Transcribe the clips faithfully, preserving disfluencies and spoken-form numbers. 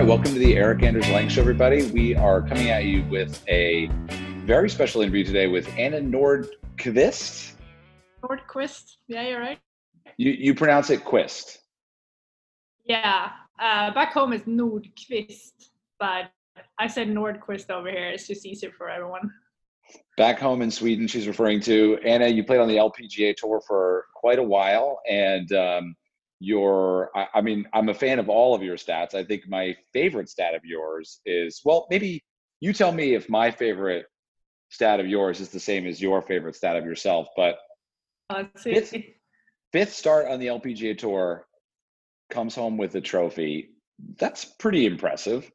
right, welcome to the Erik Anders Lang Show, everybody. We are coming at you with a very special interview today with Anna Nordqvist. Nordqvist, yeah, you're right. You you pronounce it Quist. Yeah, uh, back home it's Nordqvist, but I said Nordqvist over here. It's just easier for everyone. Back home in Sweden, she's referring to. Anna, you played on the L P G A Tour for quite a while, and um, Your, I, I mean, I'm a fan of all of your stats. I think my favorite stat of yours is, well, maybe you tell me if my favorite stat of yours is the same as your favorite stat of yourself, but Let's see. fifth, fifth start on the L P G A Tour, comes home with a trophy. That's pretty impressive.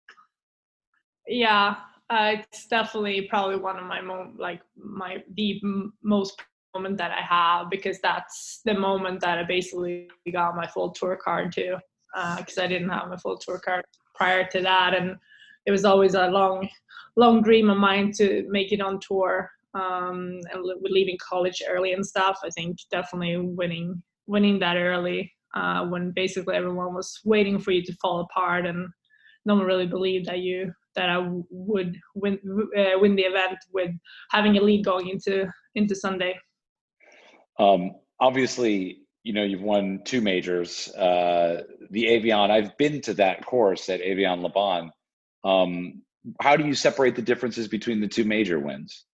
Yeah, uh, it's definitely probably one of my, mo- like, my, the m- most moment that I have, because that's the moment that I basically got my full tour card too, because uh, I didn't have my full tour card prior to that, and it was always a long long dream of mine to make it on tour, um, and leaving college early and stuff. I think definitely winning winning that early, uh, when basically everyone was waiting for you to fall apart and no one really believed that you that I would win uh, win the event with having a lead going into into Sunday. Um, obviously, you know, you've won two majors, uh, the Evian. I've been to that course at Evian Laban. Um, how do you separate the differences between the two major wins?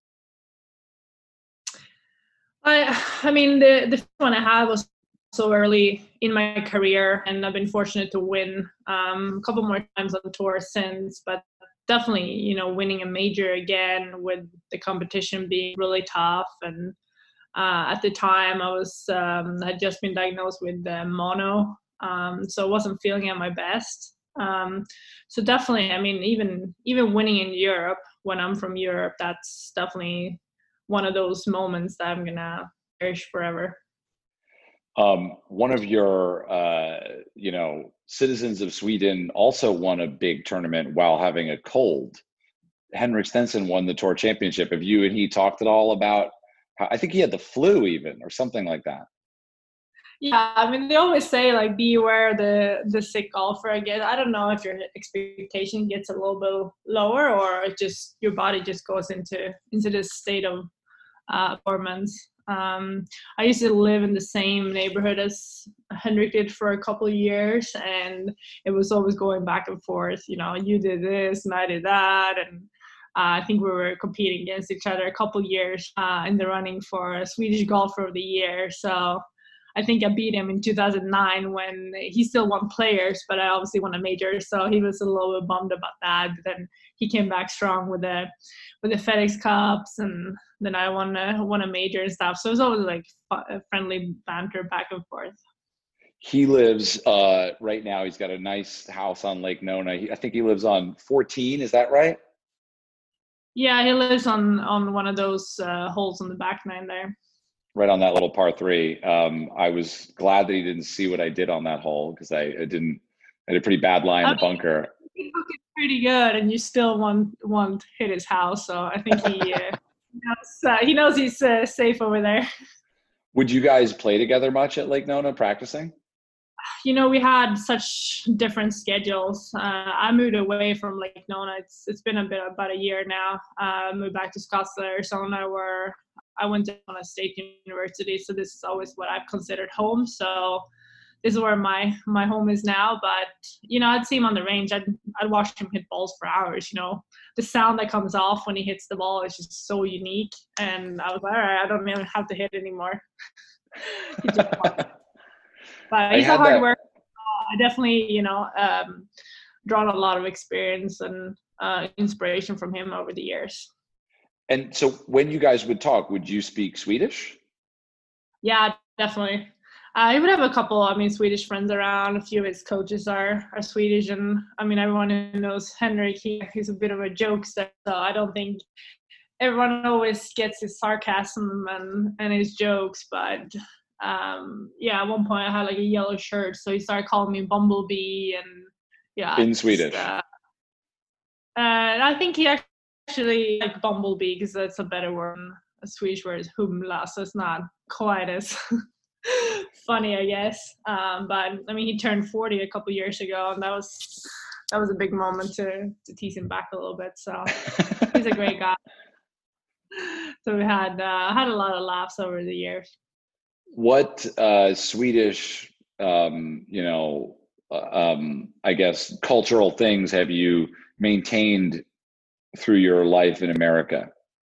I, I mean, the, the first one I had was so early in my career, and I've been fortunate to win um, a couple more times on tour since, but definitely, you know, winning a major again with the competition being really tough. And Uh, at the time, I was um, had just been diagnosed with uh, mono, um, so I wasn't feeling at my best. Um, so definitely, I mean, even even winning in Europe when I'm from Europe, that's definitely one of those moments that I'm gonna cherish forever. Um, one of your, uh, you know, citizens of Sweden also won a big tournament while having a cold. Henrik Stenson won the Tour Championship. Have you and he talked at all about? I think he had the flu even, or something like that. Yeah, I mean, they always say, like, be aware the the sick golfer. I guess I don't know if your expectation gets a little bit lower, or it just your body just goes into into this state of uh, performance. Um, I used to live in the same neighborhood as Henrik did for a couple of years, and it was always going back and forth. You know, you did this and I did that, and Uh, I think we were competing against each other a couple years uh, in the running for a Swedish Golfer of the Year. So I think I beat him in two thousand nine when he still won Players, but I obviously won a major. So he was a little bit bummed about that. But then he came back strong with the with the FedEx Cups, and then I won a, won a major and stuff. So it was always like friendly banter back and forth. He lives uh, right now. He's got a nice house on Lake Nona. He, I think he lives on fourteen. Is that right? Yeah, he lives on on one of those uh, holes on the back nine there. Right on that little par three. Um, I was glad that he didn't see what I did on that hole, because I, I didn't. I had a pretty bad lie in I the mean, bunker. He took it pretty good, and you still won't won't hit his house. So I think he uh, knows, uh, he knows he's uh, safe over there. Would you guys play together much at Lake Nona practicing? You know, we had such different schedules. Uh, I moved away from Lake Nona. It's it's been a bit about a year now. Uh, I moved back to Scottsdale, Arizona, where I went to a state university. So this is always what I've considered home. So this is where my my home is now. But you know, I'd see him on the range. I'd I'd watch him hit balls for hours. You know, the sound that comes off when he hits the ball is just so unique. And I was like, all right, I don't even have to hit anymore. He just But he's a hard that. worker. I definitely, you know, um, drawn a lot of experience and uh, inspiration from him over the years. And so when you guys would talk, would you speak Swedish? Yeah, definitely. Uh, he would have a couple, I mean, Swedish friends around. A few of his coaches are, are Swedish. And, I mean, everyone who knows Henrik, he, he's a bit of a jokester. So I don't think everyone always gets his sarcasm and, and his jokes, but um yeah, at one point I had like a yellow shirt, so he started calling me Bumblebee, and yeah, in Swedish. Uh, uh, I think he actually like Bumblebee because that's a better word. A Swedish word is humla, so it's not quite as funny, I guess. Um, but I mean, he turned forty a couple years ago, and that was that was a big moment to to tease him back a little bit. So he's a great guy. So we had uh, had a lot of laughs over the years. What uh, Swedish, um, you know, uh, um, I guess, cultural things have you maintained through your life in America?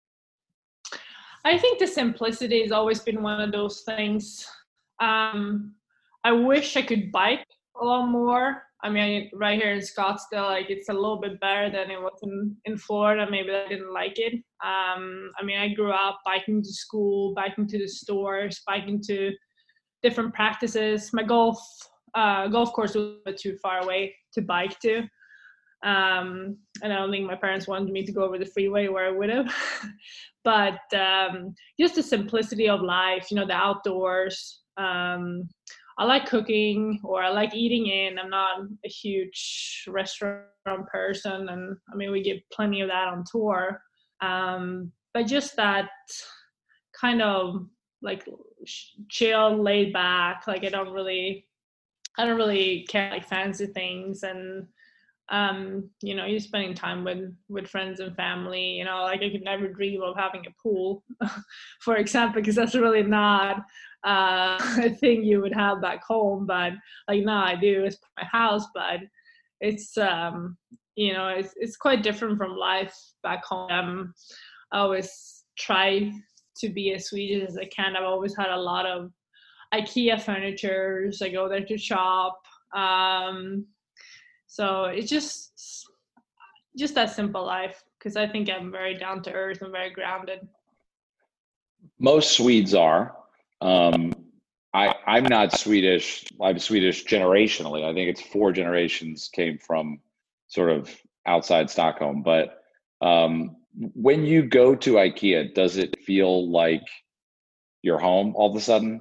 I think the simplicity has always been one of those things. Um, I wish I could bike a lot more. I mean, right here in Scottsdale, like it's a little bit better than it was in, in Florida. Maybe I didn't like it. Um, I mean, I grew up biking to school, biking to the stores, biking to different practices. My golf uh, golf course was a bit too far away to bike to. Um, and I don't think my parents wanted me to go over the freeway where I would have. But um, just the simplicity of life, you know, the outdoors. Um, I like cooking, or I like eating in. I'm not a huge restaurant person, and I mean, we get plenty of that on tour. Um, but just that kind of like chill, laid back. Like I don't really, I don't really care like fancy things, and um, you know, you're spending time with with friends and family. You know, like I could never dream of having a pool, for example, because that's really not uh, a thing you would have back home. But like now I do, it's my house, but it's um, you know, it's it's quite different from life back home. Um, I always try to be as Swedish as I can. I've always had a lot of IKEA furnitures. I go there to shop. Um, so it's just just that simple life, because I think I'm very down to earth and very grounded. Most Swedes are. Um, I, I'm not Swedish. I'm Swedish generationally. I think it's four generations came from sort of outside Stockholm. But um, when you go to IKEA, does it feel like you're home all of a sudden?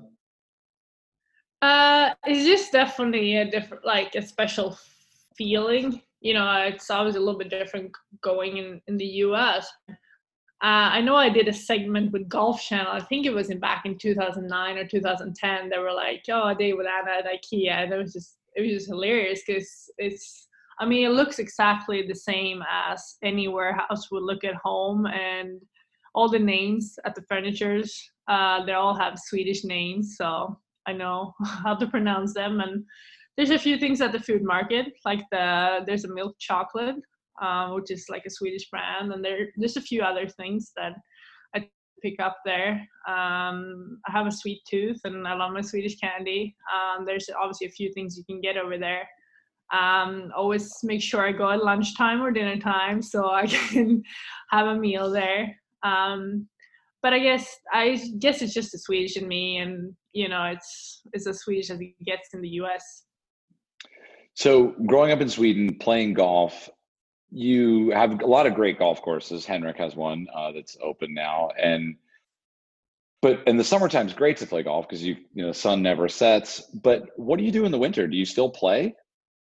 Uh, it's just definitely a different, like a special feeling. You know, it's always a little bit different going in, in the U S. Uh, I know I did a segment with Golf Channel. I think it was in back in two thousand nine or two thousand ten. They were like, "Oh, a day with Anna at IKEA," and it was just it was just hilarious because it's. I mean, it looks exactly the same as any warehouse would look at home, and all the names at the furnitures, uh, they all have Swedish names, so I know how to pronounce them. And there's a few things at the food market, like the there's a milk chocolate, um, which is like a Swedish brand, and there there's a few other things that I pick up there. Um, I have a sweet tooth, and I love my Swedish candy. Um, there's obviously a few things you can get over there. Um, always make sure I go at lunchtime or dinner time so I can have a meal there. Um, but I guess I guess it's just the Swedish in me, and you know, it's it's as Swedish as it gets in the U S. So growing up in Sweden, playing golf, you have a lot of great golf courses. Henrik has one uh, that's open now, and but in the summertime, it's great to play golf because you you know the sun never sets. But what do you do in the winter? Do you still play?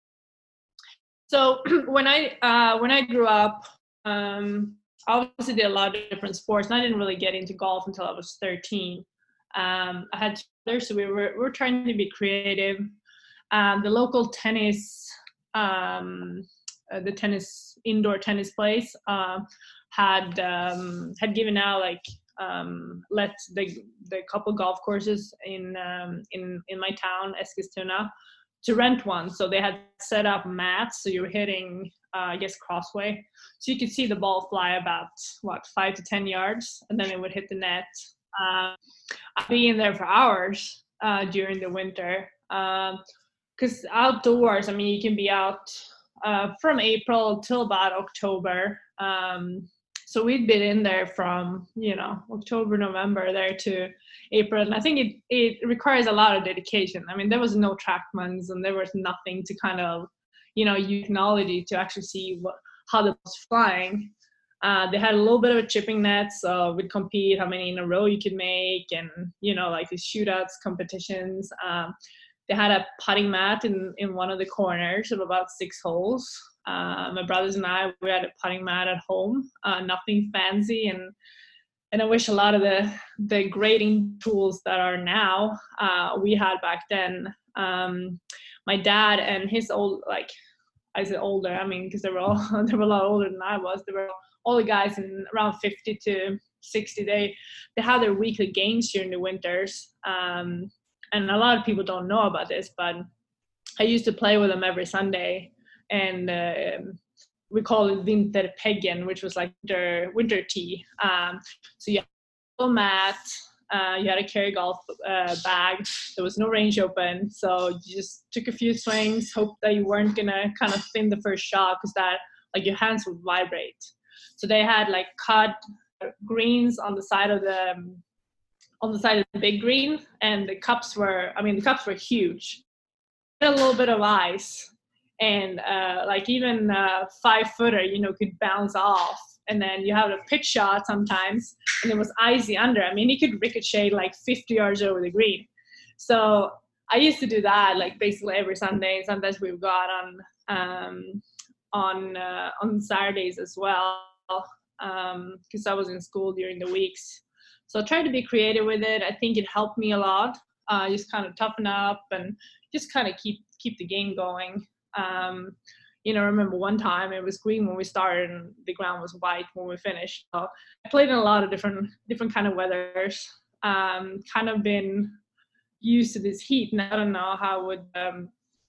So when I uh, when I grew up, um, I obviously did a lot of different sports, and I didn't really get into golf until I was thirteen. Um, I had others, so we were we were trying to be creative. Um, the local tennis, um, uh, the tennis indoor tennis place, uh, had um, had given out like um, let the the couple golf courses in um, in in my town, Eskilstuna, to rent one. So they had set up mats, so you were hitting, uh, I guess, crossway, so you could see the ball fly about what five to ten yards, and then it would hit the net. Uh, I'd be in there for hours uh, during the winter. Um, Because outdoors, I mean, you can be out uh, from April till about October. Um, so we'd been in there from, you know, October, November there to April. And I think it, it requires a lot of dedication. I mean, there was no TrackMans and there was nothing to kind of, you know, use technology to actually see what, how the ball's flying. Uh, they had a little bit of a chipping net, so we'd compete how many in a row you could make, and, you know, like the shootouts competitions. Um, They had a putting mat in, in one of the corners of about six holes. Uh, my brothers and I, we had a putting mat at home, uh, nothing fancy. And and I wish a lot of the, the grading tools that are now, uh, we had back then. Um, my dad and his old, like, I said older, I mean, because they were all they were a lot older than I was. They were all the guys in around fifty to sixty. They they had their weekly games during the winters, um, and a lot of people don't know about this, but I used to play with them every Sunday, and uh, we call it vinterpeggen, which was like winter winter tea. Um, so you had a mat, uh, you had a carry golf uh, bag. There was no range open, so you just took a few swings, hoped that you weren't gonna kind of fin the first shot because that like your hands would vibrate. So they had like cut greens on the side of the um, on the side of the big green, and the cups were I mean the cups were huge. A little bit of ice, and uh, like even uh, five footer, you know, could bounce off, and then you have a pitch shot sometimes, and it was icy under. I mean, it could ricochet like fifty yards over the green. So I used to do that like basically every Sunday. Sometimes we've got on um, on uh, on Saturdays as well, because um, I was in school during the weeks. So I tried to be creative with it. I think it helped me a lot. Uh, just kind of toughen up and just kind of keep keep the game going. Um, you know, I remember one time it was green when we started and the ground was white when we finished. So I played in a lot of different different kind of weathers. Um, kind of been used to this heat, and I don't know how I would um,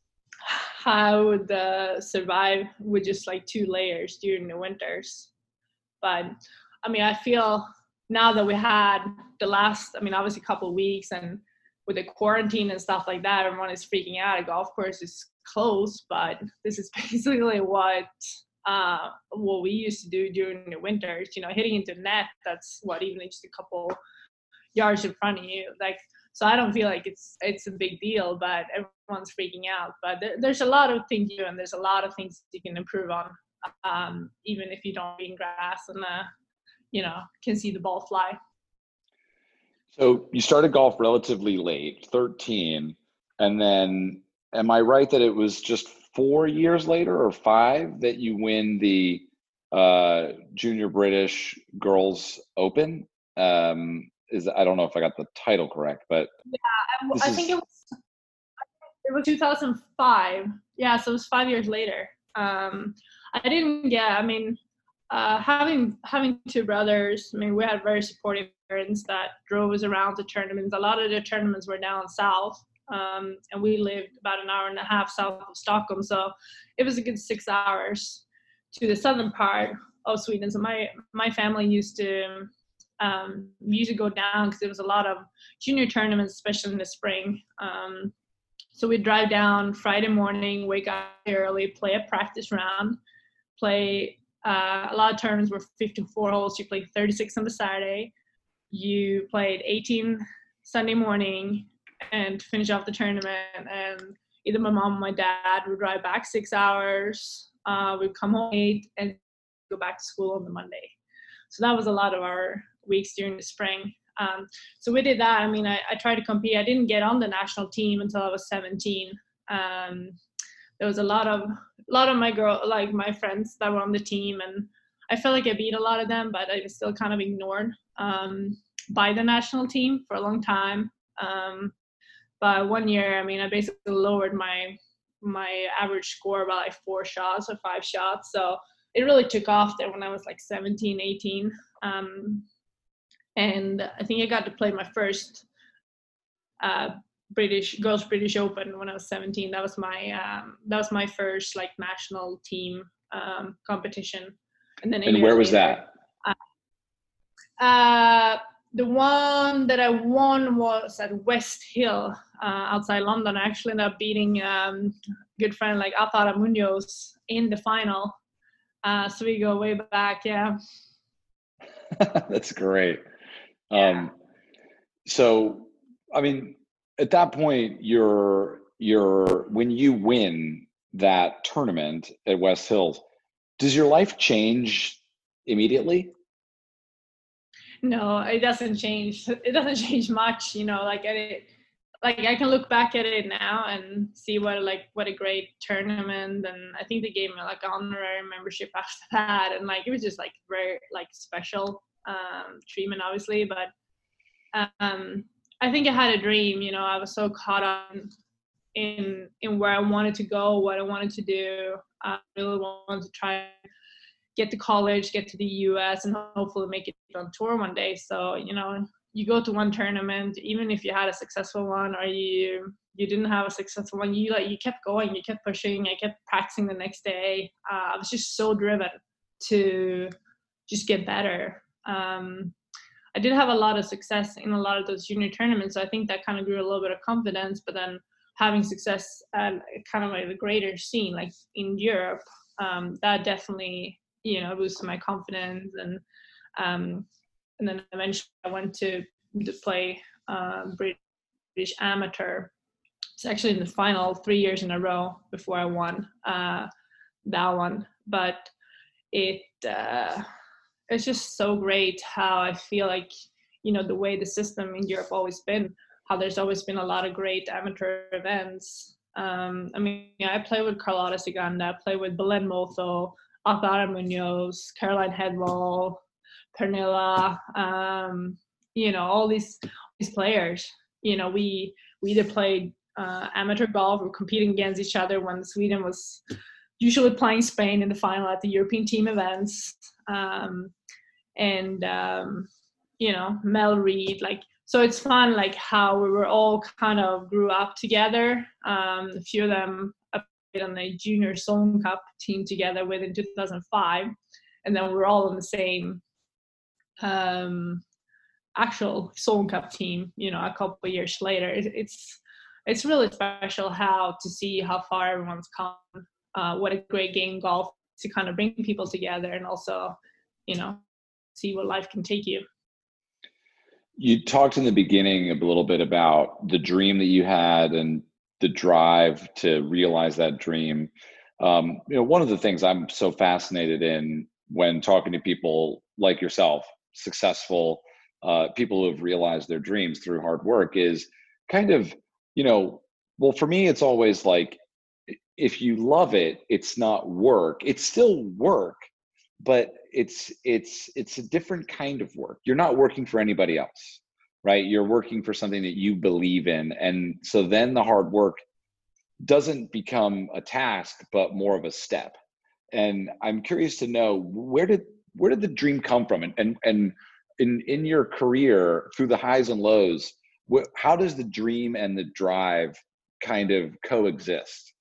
how I would uh, survive with just like two layers during the winters. But I mean, I feel now that we had the last, I mean, obviously a couple of weeks, and with the quarantine and stuff like that, everyone is freaking out. A golf course is closed, but this is basically what uh, what we used to do during the winters. You know, hitting into net, that's what, even just a couple yards in front of you. Like, so I don't feel like it's it's a big deal, but everyone's freaking out. But there, there's a lot of things you do, and there's a lot of things you can improve on, um, even if you don't be in grass and uh, you know, can see the ball fly. So you started golf relatively late, thirteen, and then am I right that it was just four years later or five that you win the uh, Junior British Girls Open? Um, is I don't know if I got the title correct, but yeah, I, I think is... it was it was two thousand five. Yeah, so it was five years later. Um, I didn't get. I mean. Uh, having having two brothers, I mean, we had very supportive parents that drove us around to tournaments. A lot of the tournaments were down south, um, and we lived about an hour and a half south of Stockholm, so it was a good six hours to the southern part of Sweden. So my my family used to um, used to go down because there was a lot of junior tournaments, especially in the spring. Um, so we'd drive down Friday morning, wake up early, play a practice round, play. Uh, a lot of tournaments were fifty-four holes. You played thirty-six on the Saturday. You played eighteen Sunday morning and finish off the tournament. And either my mom or my dad would drive back six hours. Uh, we'd come home eight and go back to school on the Monday. So that was a lot of our weeks during the spring. Um, so we did that. I mean, I, I tried to compete. I didn't get on the national team until I was seventeen. Um, there was a lot of a lot of my girl, like my friends that were on the team, and I felt like I beat a lot of them, but I was still kind of ignored um, by the national team for a long time. Um, but one year, I mean, I basically lowered my my average score by like four shots or five shots. So it really took off there when I was like seventeen, eighteen. Um, and I think I got to play my first uh, British Girls British Open when I was seventeen. That was my um, that was my first like national team um, competition. And then and where was later, that? Uh, uh, the one that I won was at West Hill uh, outside London. I actually ended up beating um, a good friend like Atara Munoz in the final. Uh, so we go way back, yeah. That's great. Yeah. Um, so, I mean, at that point, you're you're when you win that tournament at West Hills, does your life change immediately? No, it doesn't change. It doesn't change much, you know, like it, like I can look back at it now and see what like what a great tournament, and I think they gave me like honorary membership after that, and like it was just like very like special um treatment obviously, but um I think I had a dream, you know. I was so caught up in in in where I wanted to go, what I wanted to do. I really wanted to try get to college, get to the U S, and hopefully make it on tour one day. So, you know, you go to one tournament, even if you had a successful one or you you didn't have a successful one, you like you kept going, you kept pushing, I kept practicing the next day. Uh, I was just so driven to just get better. Um, I did have a lot of success in a lot of those junior tournaments, so I think that kind of grew a little bit of confidence. But then having success at kind of like the greater scene, like in Europe, um, that definitely, you know, boosted my confidence. And um, and then eventually I went to, to play uh, British Amateur. It's actually in the final three years in a row before I won uh, that one. But it uh, it's just so great how I feel like, you know, the way the system in Europe always been, how there's always been a lot of great amateur events. Um, I mean, yeah, I play with Carlotta Ciganda, I play with Belen Motho, Altara Munoz, Caroline Hedwall, Pernilla, um, you know, all these these players. You know, we we either played uh, amateur golf or competing against each other when Sweden was usually playing Spain in the final at the European team events. Um, and, um, you know, Mel Reed, like, so it's fun, like how we were all kind of grew up together. Um, a few of them played on the junior Solheim Cup team together with in two thousand five. And then we we're all on the same um, actual Solheim Cup team, you know, a couple of years later. It, it's, it's really special how to see how far everyone's come. Uh, what a great game golf to kind of bring people together and also, you know, see where life can take you. You talked in the beginning a little bit about the dream that you had and the drive to realize that dream. Um, you know, one of the things I'm so fascinated in when talking to people like yourself, successful uh, people who have realized their dreams through hard work is kind of, you know, well, for me, it's always like, if you love it, it's not work. It's still work, but it's it's it's a different kind of work. You're not working for anybody else, right? You're working for something that you believe in. And so then the hard work doesn't become a task, but more of a step. And I'm curious to know, where did where did the dream come from? And and, and in in your career, through the highs and lows, wh- how does the dream and the drive kind of coexist?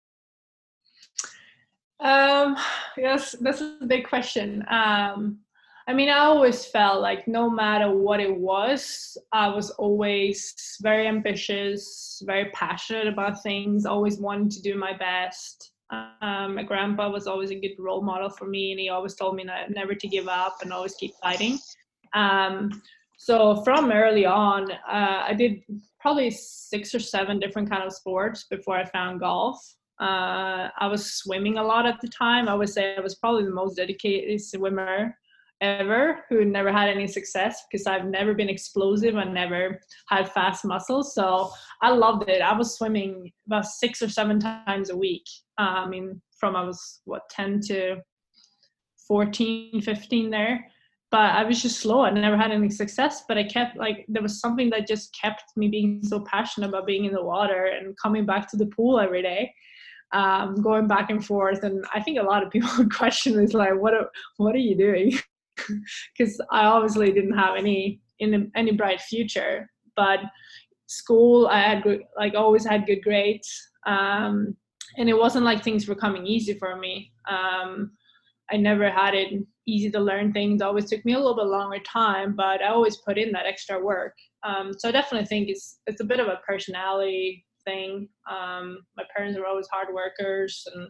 Um, yes, that's a big question. Um, I mean, I always felt like no matter what it was, I was always very ambitious, very passionate about things, always wanting to do my best. Um, my grandpa was always a good role model for me, and he always told me not, never to give up and always keep fighting. Um, so from early on, uh, I did probably six or seven different kind of sports before I found golf. Uh, I was swimming a lot at the time. I would say I was probably the most dedicated swimmer ever who never had any success because I've never been explosive and never had fast muscles. So I loved it. I was swimming about six or seven times a week. Uh, I mean, from I was, what, ten to fourteen, fifteen there. But I was just slow. I never had any success, but I kept, like, there was something that just kept me being so passionate about being in the water and coming back to the pool every day. Um, going back and forth. And I think a lot of people would question is like, what are, what are you doing? Because I obviously didn't have any in any bright future. But school, I had good, like always had good grades, um, and it wasn't like things were coming easy for me. Um, I never had it easy to learn things. It always took me a little bit longer time, but I always put in that extra work. Um, so I definitely think it's it's a bit of a personality thing. Um, my parents were always hard workers and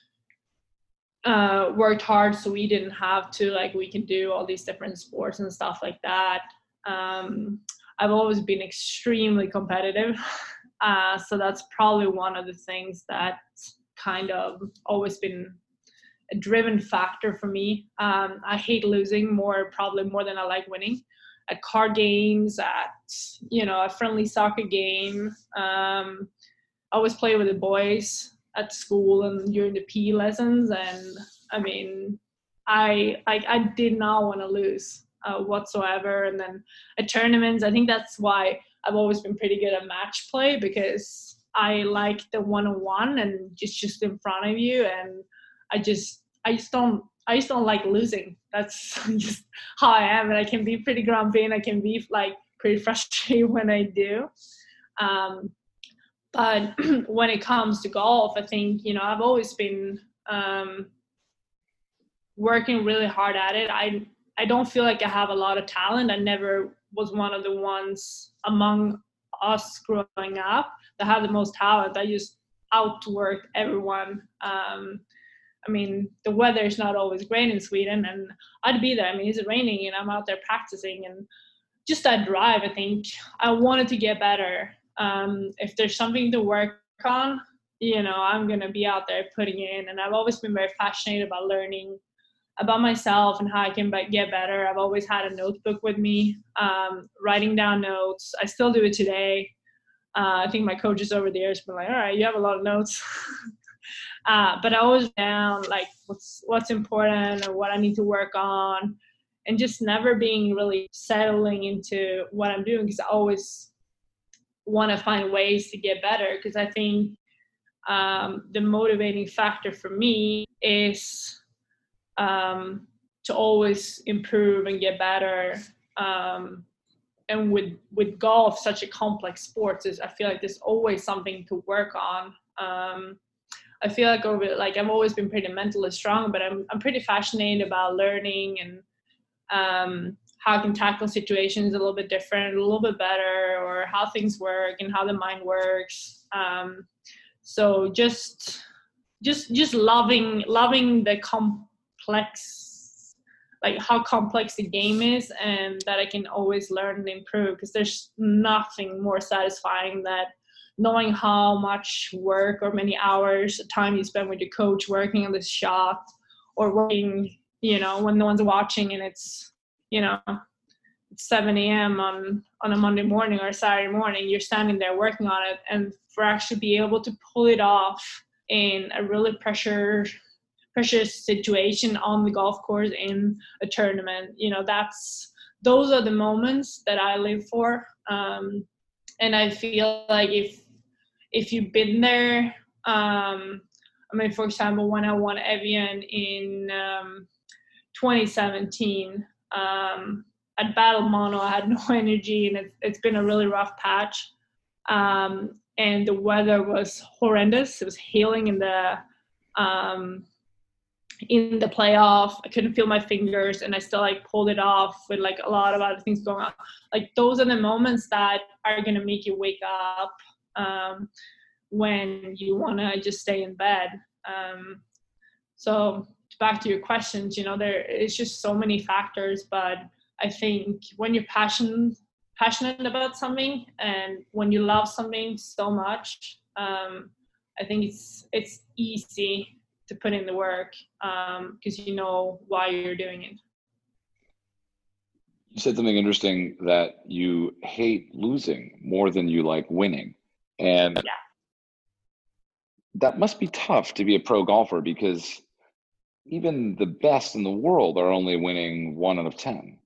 uh, worked hard, so we didn't have to, like, we can do all these different sports and stuff like that. Um, I've always been extremely competitive, uh, so that's probably one of the things that kind of always been a driven factor for me. Um, I hate losing more, probably more than I like winning. At card games, at, you know, a friendly soccer game. Um, I always play with the boys at school and during the P E lessons. And I mean, I like I did not want to lose uh, whatsoever. And then at tournaments, I think that's why I've always been pretty good at match play, because I like the one-on-one and just just in front of you, and I just I just don't I just don't like losing. That's just how I am, and I can be pretty grumpy and I can be like pretty frustrated when I do. Um, but when it comes to golf, I think, you know, I've always been um, working really hard at it. I I don't feel like I have a lot of talent. I never was one of the ones among us growing up that had the most talent. I just outworked everyone. Um, I mean, the weather is not always great in Sweden, and I'd be there. I mean, it's raining, and I'm out there practicing, and just that drive. I think I wanted to get better. Um, if there's something to work on, you know, I'm gonna be out there putting in. And I've always been very passionate about learning about myself and how I can get better. I've always had a notebook with me, um, writing down notes. I still do it today. Uh, I think my coaches over the years been like, all right, you have a lot of notes. uh, but I always down like what's what's important or what I need to work on, and just never being really settling into what I'm doing, because I always want to find ways to get better. Because I think um, the motivating factor for me is um, to always improve and get better. Um, and with, with golf, such a complex sport, is I feel like there's always something to work on. Um, I feel like over, like I've always been pretty mentally strong, but I'm, I'm pretty fascinated about learning and um, how I can tackle situations a little bit different, a little bit better, or how things work and how the mind works. Um, so just, just, just loving, loving the complex, like how complex the game is, and that I can always learn and improve, because there's nothing more satisfying than knowing how much work or many hours of time you spend with your coach working on this shot, or working, you know, when no one's watching and it's, you know, it's seven a.m. on, on a Monday morning or a Saturday morning, you're standing there working on it. And for actually be able to pull it off in a really pressure, precious situation on the golf course in a tournament, you know, that's, those are the moments that I live for. Um, and I feel like if, if you've been there, um, I mean, for example, when I won Evian in um, twenty seventeen, um, at Battle Mono, I had no energy, and it, it's been a really rough patch. Um, and the weather was horrendous. It was hailing in the um, in the playoff. I couldn't feel my fingers, and I still like pulled it off with like a lot of other things going on. Like those are the moments that are gonna make you wake up um, when you wanna just stay in bed. Um, so back to your questions, you know, there is just so many factors, but I think when you're passionate passionate about something, and when you love something so much, um, I think it's it's easy to put in the work, because um, you know why you're doing it. You said something interesting, that you hate losing more than you like winning. And yeah. that must be tough to be a pro golfer, because even the best in the world are only winning one out of ten.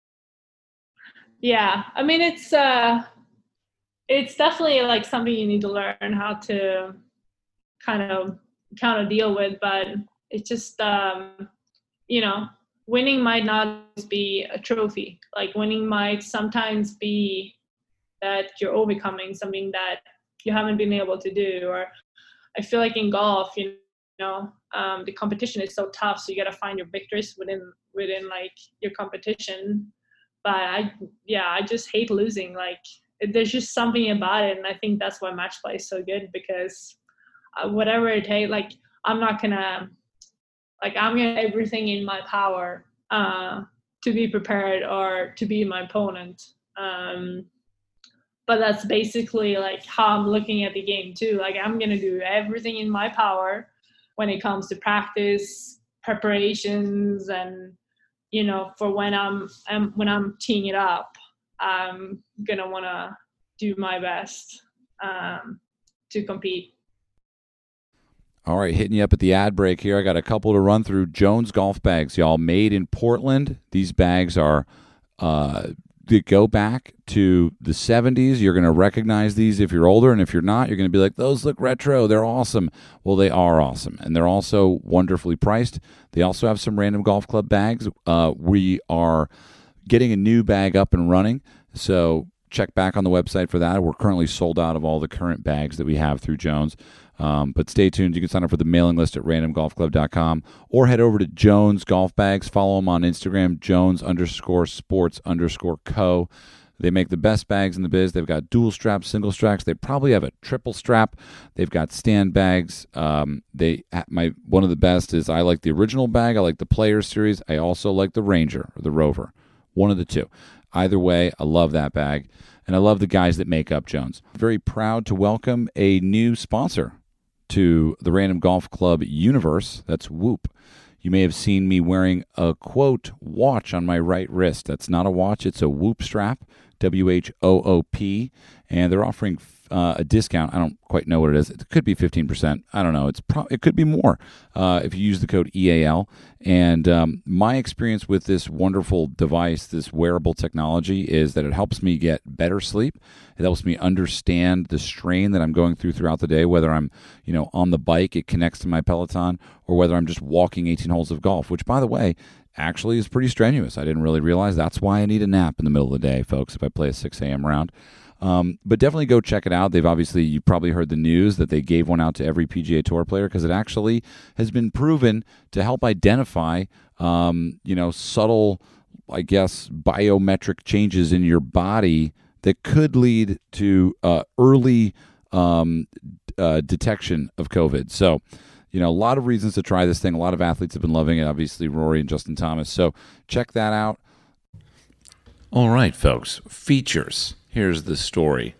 Yeah, I mean, it's uh, it's definitely like something you need to learn how to kind of kind of deal with. But it's just, um, you know, winning might not be a trophy. Like winning might sometimes be that you're overcoming something that you haven't been able to do. Or I feel like in golf, you know, um, the competition is so tough, so you got to find your victories within within like your competition. But I, yeah, I just hate losing. Like there's just something about it, and I think that's why match play is so good, because uh, whatever it takes, like I'm not gonna, like I'm gonna do everything in my power uh, to be prepared or to be my opponent. Um, but that's basically like how I'm looking at the game too. Like I'm gonna do everything in my power when it comes to practice, preparations, and you know, for when I'm, I'm when I'm teeing it up, I'm gonna want to do my best um, to compete. All right, hitting you up at the ad break here. I got a couple to run through. Jones golf bags, y'all, made in Portland. These bags are uh, that go back to the seventies. You're going to recognize these if you're older, and if you're not, you're going to be like, those look retro. They're awesome. Well, they are awesome, and they're also wonderfully priced. They also have some Random Golf Club bags. Uh, we are getting a new bag up and running, so check back on the website for that. We're currently sold out of all the current bags that we have through Jones. Um, but stay tuned. You can sign up for the mailing list at random golf club dot com or head over to Jones Golf Bags. Follow them on Instagram, Jones underscore sports underscore co. They make the best bags in the biz. They've got dual straps, single straps. They probably have a triple strap. They've got stand bags. Um, they my one of the best is I like the original bag. I like the Player Series. I also like the Ranger or the Rover. One of the two. Either way, I love that bag. And I love the guys that make up Jones. Very proud to welcome a new sponsor to the Random Golf Club universe. That's Whoop. You may have seen me wearing a, quote, watch on my right wrist. That's not a watch. It's a Whoop strap, W H O O P, and they're offering uh, a discount. I don't quite know what it is. It could be fifteen percent. I don't know. It's pro- It could be more uh, if you use the code E A L. And um, my experience with this wonderful device, this wearable technology, is that it helps me get better sleep. It helps me understand the strain that I'm going through throughout the day, whether I'm, you know, on the bike, it connects to my Peloton, or whether I'm just walking eighteen holes of golf, which, by the way, actually is pretty strenuous. I didn't really realize that's why I need a nap in the middle of the day, folks, if I play a six a.m. round. Um, but definitely go check it out. They've obviously, you probably heard the news that they gave one out to every P G A Tour player because it actually has been proven to help identify, um, you know, subtle, I guess, biometric changes in your body that could lead to uh, early um, uh, detection of COVID. So, you know, a lot of reasons to try this thing. A lot of athletes have been loving it, obviously Rory and Justin Thomas. So check that out. All right, folks. Features. Here's the story.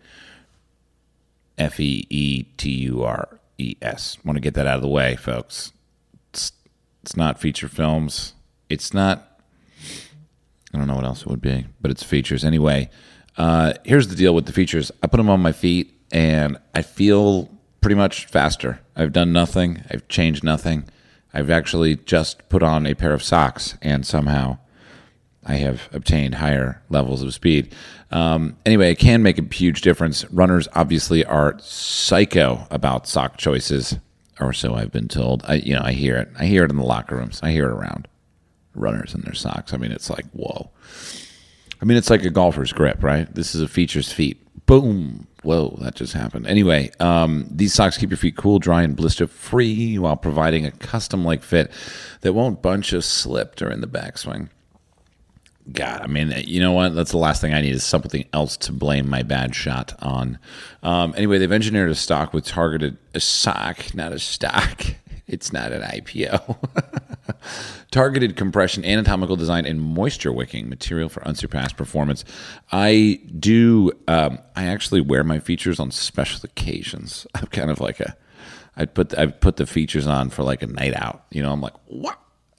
F E E T U R E S. Want to get that out of the way, folks. It's, it's not feature films. It's not, I don't know what else it would be, but it's features. Anyway, uh, here's the deal with the features. I put them on my feet, and I feel pretty much faster. I've done nothing. I've changed nothing. I've actually just put on a pair of socks, and somehow I have obtained higher levels of speed. Um, anyway, it can make a huge difference. Runners obviously are psycho about sock choices, or so I've been told. I, you know, I hear it. I hear it in the locker rooms. I hear it around runners and their socks. I mean, it's like, whoa. I mean, it's like a golfer's grip, right? This is a features feet. Boom. Whoa, that just happened. Anyway, um, these socks keep your feet cool, dry, and blister-free while providing a custom-like fit that won't bunch or slip during the backswing. God, I mean, you know what? That's the last thing I need is something else to blame my bad shot on. Um, anyway, they've engineered a stock with targeted a sock, not a stock. It's not an I P O. Targeted compression, anatomical design, and moisture wicking material for unsurpassed performance. I do. Um, I actually wear my features on special occasions. I'm kind of like a. I put I put the features on for like a night out. You know, I'm like, what?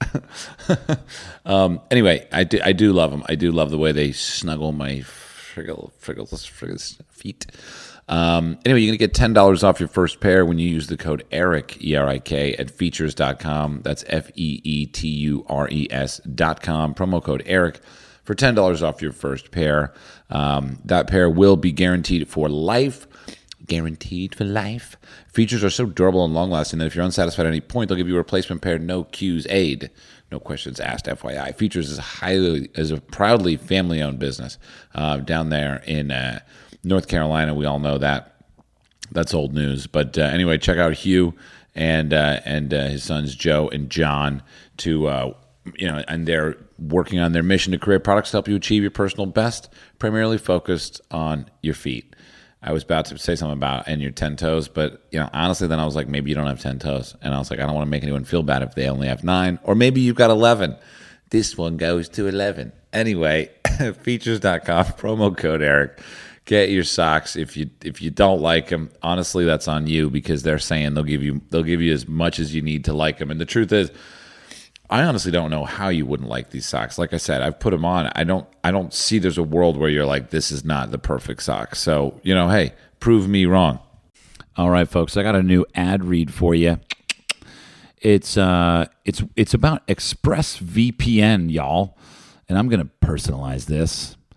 um, anyway, I do, I do love them. I do love the way they snuggle my friggle, friggles, friggles feet. Um, anyway, you're going to get ten dollars off your first pair when you use the code ERIK, E R I K, at features dot com. That's F E E T U R E S dot com. Promo code ERIK for ten dollars off your first pair. Um, that pair will be guaranteed for life. Guaranteed for life. Features are so durable and long-lasting that if you're unsatisfied at any point, they'll give you a replacement pair, no Q's aid. No questions asked, F Y I. Features is highly is a proudly family-owned business uh, down there in uh, North Carolina. We all know that. That's old news. But uh, anyway, check out Hugh and uh, and uh, his sons Joe and John to uh, you know, and they're working on their mission to create products to help you achieve your personal best, primarily focused on your feet. I was about to say something about and your ten toes, but you know, honestly, then I was like, maybe you don't have ten toes, and I was like, I don't want to make anyone feel bad if they only have nine, or maybe you've got eleven. This one goes to eleven. Anyway, features dot com, promo code ERIK. Get your socks. If you if you don't like them, honestly, that's on you because they're saying they'll give you they'll give you as much as you need to like them. And the truth is, I honestly don't know how you wouldn't like these socks. Like I said, I've put them on. I don't I don't see there's a world where you're like, this is not the perfect sock. So, you know, hey, prove me wrong. All right, folks, I got a new ad read for you. It's uh it's it's about ExpressVPN, y'all. And I'm going to personalize this.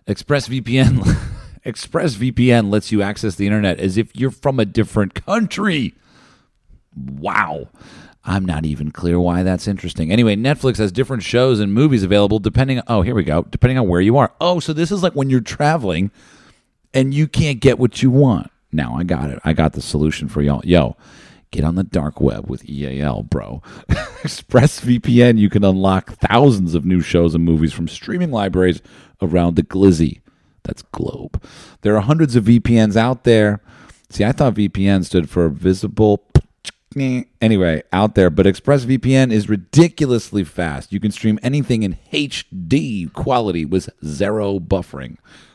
ExpressVPN ExpressVPN lets you access the internet as if you're from a different country. Wow. I'm not even clear why that's interesting. Anyway, Netflix has different shows and movies available depending, oh, here we go, depending on where you are. Oh, so this is like when you're traveling and you can't get what you want. Now I got it. I got the solution for y'all. Yo, get on the dark web with E A L, bro. ExpressVPN, you can unlock thousands of new shows and movies from streaming libraries around the glizzy. That's globe. There are hundreds of V P Ns out there. See, I thought V P N stood for visible. Anyway, out there. But ExpressVPN is ridiculously fast. You can stream anything in H D quality with zero buffering.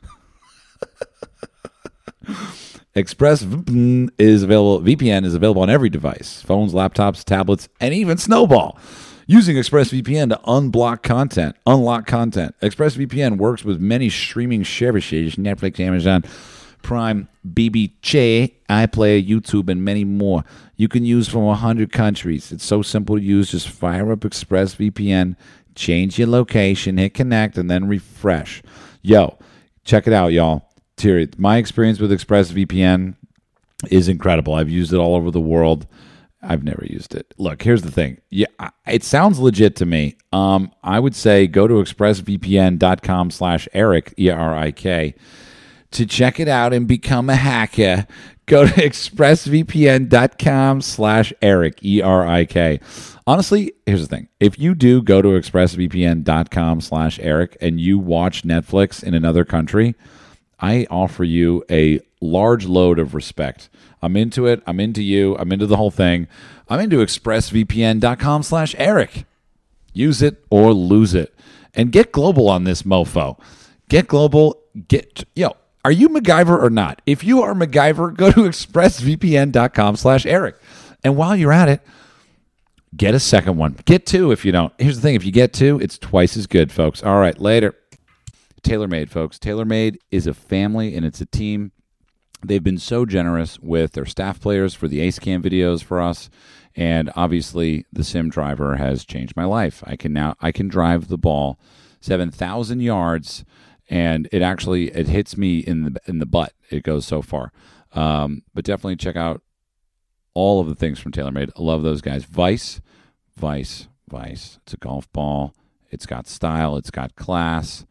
ExpressVPN is available. V P N is available on every device: phones, laptops, tablets, and even Snowball. Using ExpressVPN to unblock content, unlock content. ExpressVPN works with many streaming services: Netflix, Amazon Prime, B B J, iPlayer, YouTube, and many more. You can use from one hundred countries. It's so simple to use. Just fire up ExpressVPN, change your location, hit connect, and then refresh. Yo, check it out, y'all. Terry, my experience with ExpressVPN is incredible. I've used it all over the world. I've never used it. Look, here's the thing. Yeah, it sounds legit to me. Um, I would say go to expressvpn.com slash Erik, E R I K, to check it out and become a hacker. Go to expressvpn.com slash Erik, E R I K. Honestly, here's the thing. If you do go to expressvpn.com slash Erik and you watch Netflix in another country, I offer you a large load of respect. I'm into it. I'm into you. I'm into the whole thing. I'm into expressvpn.com slash Erik. Use it or lose it. And get global on this mofo. Get global. Get, yo, are you MacGyver or not? If you are MacGyver, go to expressvpn.com slash Erik. And while you're at it, get a second one. Get two if you don't. Here's the thing. If you get two, it's twice as good, folks. All right, later. TaylorMade, folks. TaylorMade is a family and it's a team. They've been so generous with their staff players for the Ace Cam videos for us, and obviously the Sim Driver has changed my life. I can now I can drive the ball seven thousand yards, and it actually it hits me in the in the butt. It goes so far. Um, but definitely check out all of the things from TaylorMade. I love those guys. Vice, Vice, Vice. It's a golf ball. It's got style. It's got class.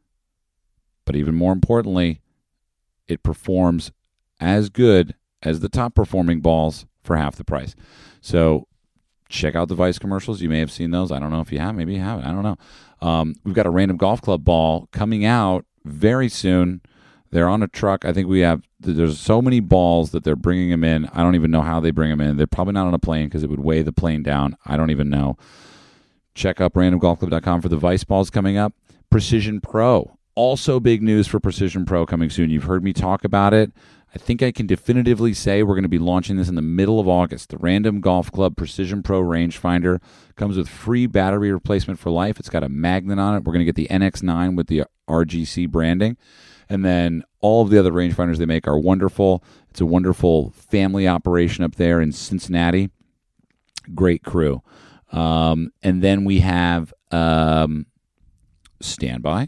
But even more importantly, it performs as good as the top performing balls for half the price. So check out the Vice commercials. You may have seen those. I don't know if you have. Maybe you haven't. I don't know. Um, we've got a Random Golf Club ball coming out very soon. They're on a truck. I think we have, there's so many balls that they're bringing them in. I don't even know how they bring them in. They're probably not on a plane because it would weigh the plane down. I don't even know. Check out random golf club dot com for the Vice balls coming up. Precision Pro. Also big news for Precision Pro coming soon. You've heard me talk about it. I think I can definitively say we're going to be launching this in the middle of August. The Random Golf Club Precision Pro rangefinder comes with free battery replacement for life. It's got a magnet on it. We're going to get the N X nine with the R G C branding. And then all of the other rangefinders they make are wonderful. It's a wonderful family operation up there in Cincinnati. Great crew. Um, and then we have um, Standby.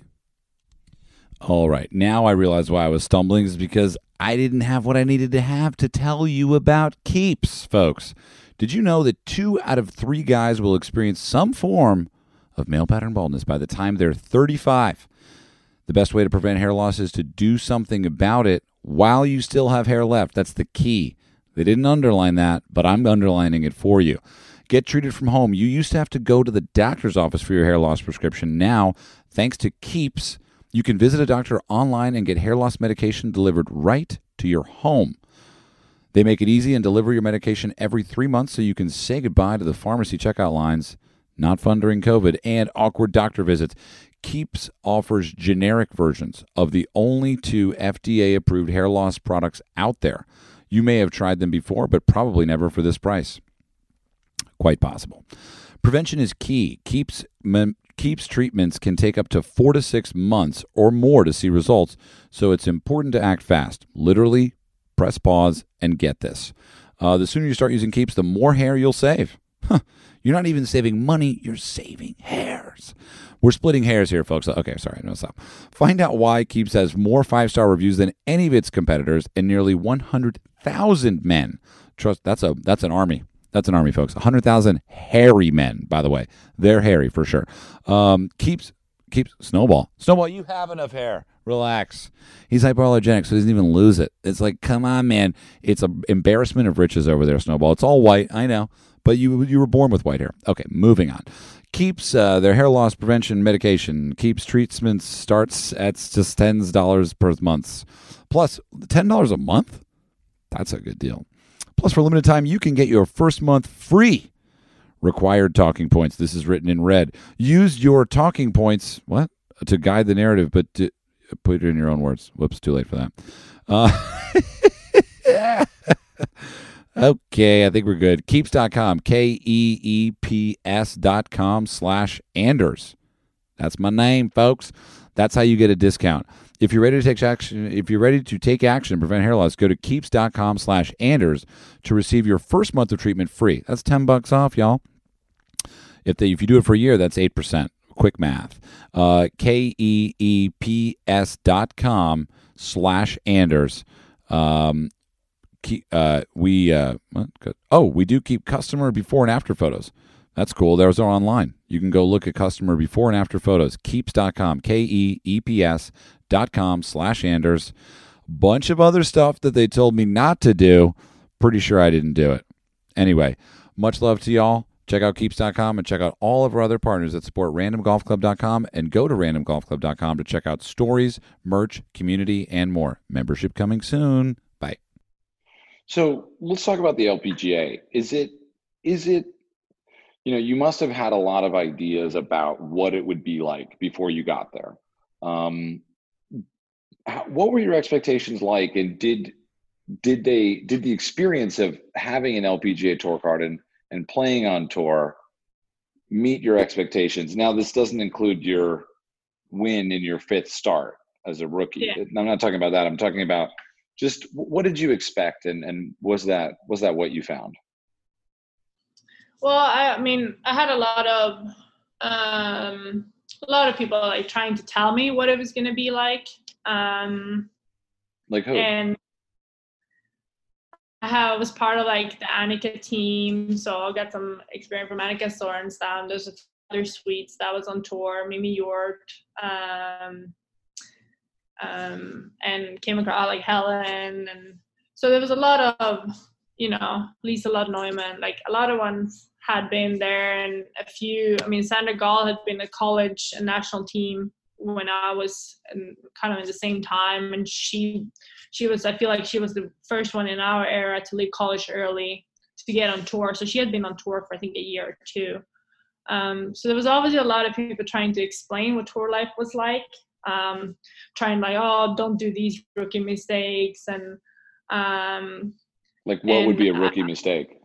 All right, now I realize why I was stumbling is because I didn't have what I needed to have to tell you about Keeps, folks. Did you know that two out of three guys will experience some form of male pattern baldness by the time they're thirty-five? The best way to prevent hair loss is to do something about it while you still have hair left. That's the key. They didn't underline that, but I'm underlining it for you. Get treated from home. You used to have to go to the doctor's office for your hair loss prescription. Now, thanks to Keeps, you can visit a doctor online and get hair loss medication delivered right to your home. They make it easy and deliver your medication every three months so you can say goodbye to the pharmacy checkout lines, not fun during COVID, and awkward doctor visits. Keeps offers generic versions of the only two F D A-approved hair loss products out there. You may have tried them before, but probably never for this price. Quite possible. Prevention is key. Keeps mem- Keeps treatments can take up to four to six months or more to see results, so it's important to act fast. Literally, press pause and get this. Uh, the sooner you start using Keeps, the more hair you'll save. Huh. You're not even saving money, you're saving hairs. We're splitting hairs here, folks. Okay, sorry, no stop. Find out why Keeps has more five-star reviews than any of its competitors, and nearly one hundred thousand men. Trust that's a that's an army. That's an army, folks. one hundred thousand hairy men, by the way. They're hairy for sure. Um, keeps keeps Snowball. Snowball, you have enough hair. Relax. He's hypoallergenic, so he doesn't even lose it. It's like, come on, man. It's an embarrassment of riches over there, Snowball. It's all white, I know, but you you were born with white hair. Okay, moving on. Keeps uh, their hair loss prevention medication. Keeps treatments starts at just ten dollars per month. Plus, ten dollars a month? That's a good deal. Plus, for a limited time, you can get your first month free. Required talking points. This is written in red. Use your talking points, what? To guide the narrative, but to, put it in your own words. Whoops, too late for that. Uh, okay, I think we're good. Keeps dot com, K E E P S dot com slash Anders. That's my name, folks. That's how you get a discount. If you're ready to take action, if you're ready to take action and prevent hair loss, go to keeps dot com slash Anders to receive your first month of treatment free. That's ten bucks off, y'all. If they, if you do it for a year, that's eight percent. Quick math. Uh, K E E P S dot com slash Anders. Um, keep, uh, we, uh, what? Oh, we do keep customer before and after photos. That's cool. Those are online. You can go look at customer before and after photos. Keeps dot com, K E E P S dot com slash Anders. Bunch of other stuff that they told me not to do. Pretty sure I didn't do it. Anyway, much love to y'all. Check out Keeps dot com and check out all of our other partners that support Random Golf Club dot com, and go to Random Golf Club dot com to check out stories, merch, community, and more. Membership coming soon. Bye. So let's talk about the L P G A. Is it, is it, you know, you must have had a lot of ideas about what it would be like before you got there. Um, how, what were your expectations like, and did did they did the experience of having an L P G A Tour card and and playing on tour meet your expectations? Now, this doesn't include your win in your fifth start as a rookie. Yeah. I'm not talking about that. I'm talking about just what did you expect, and and was that was that what you found? Well, I, I mean, I had a lot of um, a lot of people like trying to tell me what it was going to be like. Um, like who? And I was part of like the Annika team, so I got some experience from Annika Sorenstam. There's other suites that was on tour, Mimi York, um, um, and came across like Helen, and so there was a lot of, you know, Lisa Lott Neumann, like a lot of ones had been there, and a few. I mean, Sandra Gall had been a college and national team when I was in, kind of in the same time, and she. She was, I feel like she was the first one in our era to leave college early to get on tour. So she had been on tour for, I think, a year or two. Um, so there was obviously a lot of people trying to explain what tour life was like, um, trying like, oh, don't do these rookie mistakes. And um, like what and, would be a rookie uh, mistake?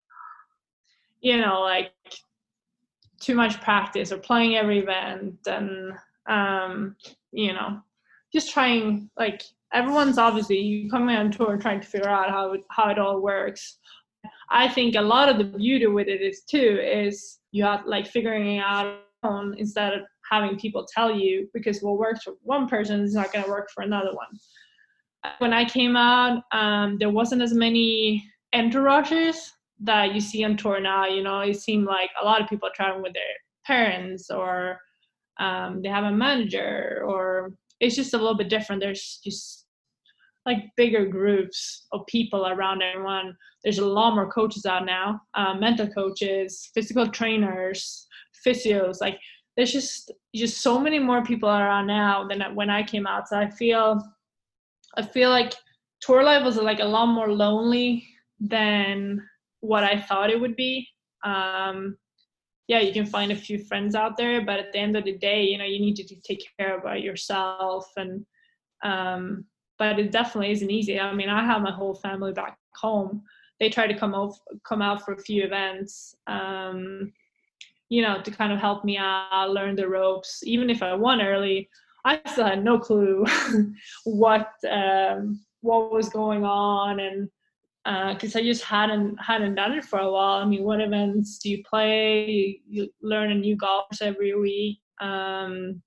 You know, like too much practice or playing every event, and, um, you know, just trying like, everyone's obviously coming on tour trying to figure out how it, how it all works. I think a lot of the beauty with it is too is you have like figuring it out on instead of having people tell you, because what works for one person is not going to work for another one. When I came out, um, there wasn't as many entourages that you see on tour now. You know, it seemed like a lot of people are traveling with their parents, or um, they have a manager, or it's just a little bit different. There's just like bigger groups of people around everyone. There's a lot more coaches out now, uh, mental coaches, physical trainers, physios. Like there's just just so many more people around now than when I came out. So I feel, I feel like tour life was like a lot more lonely than what I thought it would be. Um, yeah, you can find a few friends out there, but at the end of the day, you know, you need to take care about yourself. And, um, but it definitely isn't easy. I mean, I have my whole family back home. They try to come out, come out for a few events, um, you know, to kind of help me out, learn the ropes. Even if I won early, I still had no clue what, um, what was going on. And, because uh, I just hadn't hadn't done it for a while. I mean, what events do you play? You, you learn a new golfers every week. Um,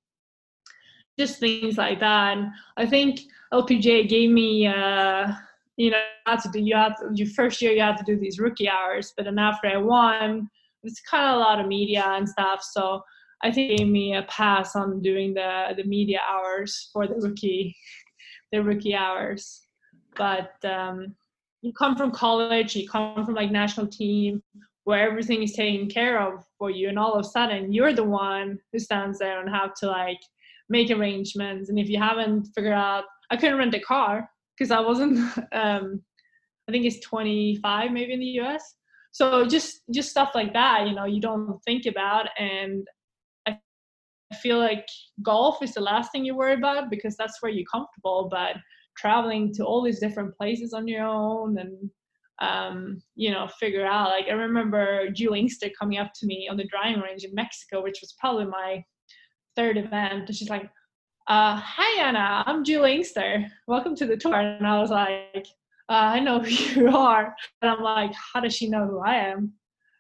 just things like that. And I think L P G A gave me, uh, you know, you have to do, you have to, your first year you have to do these rookie hours, but then after I won, it's kind of a lot of media and stuff. So I think it gave me a pass on doing the the media hours for the rookie, the rookie hours. But um, you come from college, you come from like national team where everything is taken care of for you, and all of a sudden you're the one who stands there and have to like make arrangements. And if you haven't figured out, I couldn't rent a car because I wasn't, um, I think it's twenty-five maybe in the U S. So just, just stuff like that, you know, you don't think about. And I feel like golf is the last thing you worry about because that's where you're comfortable, but traveling to all these different places on your own and, um, you know, figure out, like I remember Julie Inkster coming up to me on the driving range in Mexico, which was probably my third event, and she's like, uh, hi Anna, I'm Julie Inkster, welcome to the tour. And I was like, uh, I know who you are. And I'm like, how does she know who I am?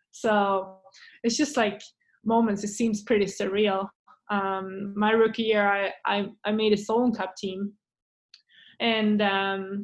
So it's just like moments, it seems pretty surreal. Um, my rookie year, I, I, I made a Solon Cup team, and um,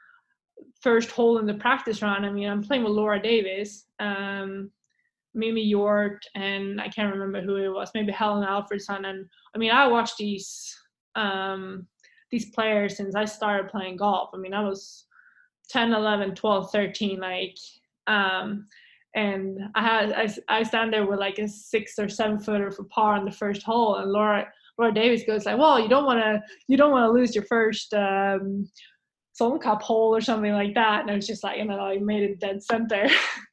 first hole in the practice round, I mean, I'm playing with Laura Davis, um, Mimi Yort, and I can't remember who it was, maybe Helen Alfredson. And I mean, I watched these um, these players since I started playing golf. I mean, I was ten, eleven, twelve, thirteen, like, um, and I had, I, I stand there with like a six or seven footer for par on the first hole. And Laura, Laura Davis goes like, well, you don't want to, you don't want to lose your first um, Solon Cup hole or something like that. And I was just like, you know, I made it dead center.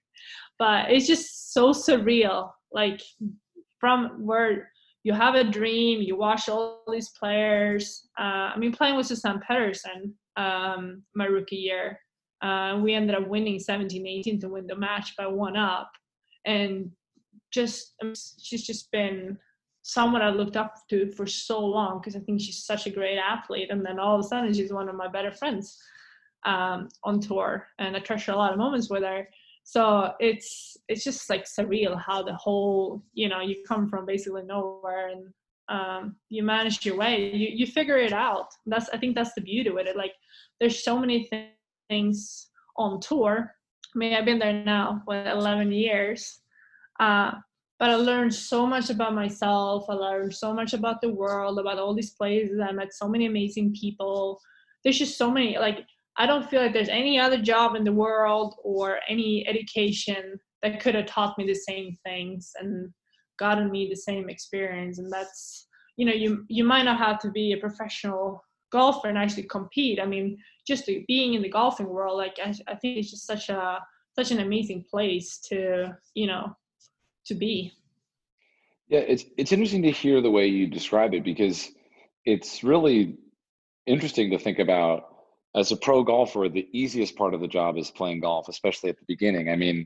But it's just so surreal, like from where you have a dream, you watch all these players. Uh, I mean, playing with Susanne Pettersson um, my rookie year, uh, we ended up winning seventeen eighteen to win the match by one up. And just, um, she's just been someone I looked up to for so long because I think she's such a great athlete. And then all of a sudden, she's one of my better friends um, on tour. And I treasure a lot of moments with her. So it's it's just like surreal how the whole, you know, you come from basically nowhere and um, you manage your way. You you figure it out. That's I think that's the beauty with it. Like there's so many th- things on tour. I mean, I've been there now for eleven years, uh, but I learned so much about myself. I learned so much about the world, about all these places. I met so many amazing people. There's just so many, like, I don't feel like there's any other job in the world or any education that could have taught me the same things and gotten me the same experience. And that's, you know, you you might not have to be a professional golfer and actually compete. I mean, just being in the golfing world, like I, I think it's just such a such an amazing place to, you know, to be. Yeah, it's it's interesting to hear the way you describe it because it's really interesting to think about. As a pro golfer, the easiest part of the job is playing golf, especially at the beginning. I mean,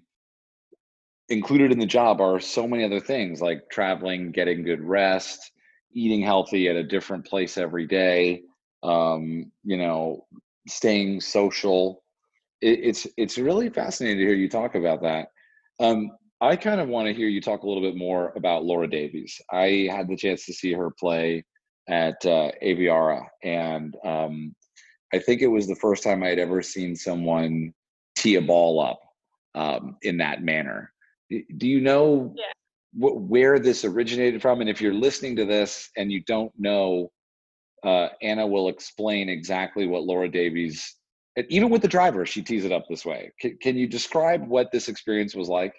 included in the job are so many other things like traveling, getting good rest, eating healthy at a different place every day, um, you know, staying social. It, it's it's really fascinating to hear you talk about that. Um, I kind of want to hear you talk a little bit more about Laura Davies. I had the chance to see her play at uh, Aviara, and um, I think it was the first time I had ever seen someone tee a ball up um, in that manner. Do you know Yeah. wh- where this originated from? And if you're listening to this and you don't know, uh, Anna will explain exactly what Laura Davies, even with the driver, she tees it up this way. Can, can you describe what this experience was like?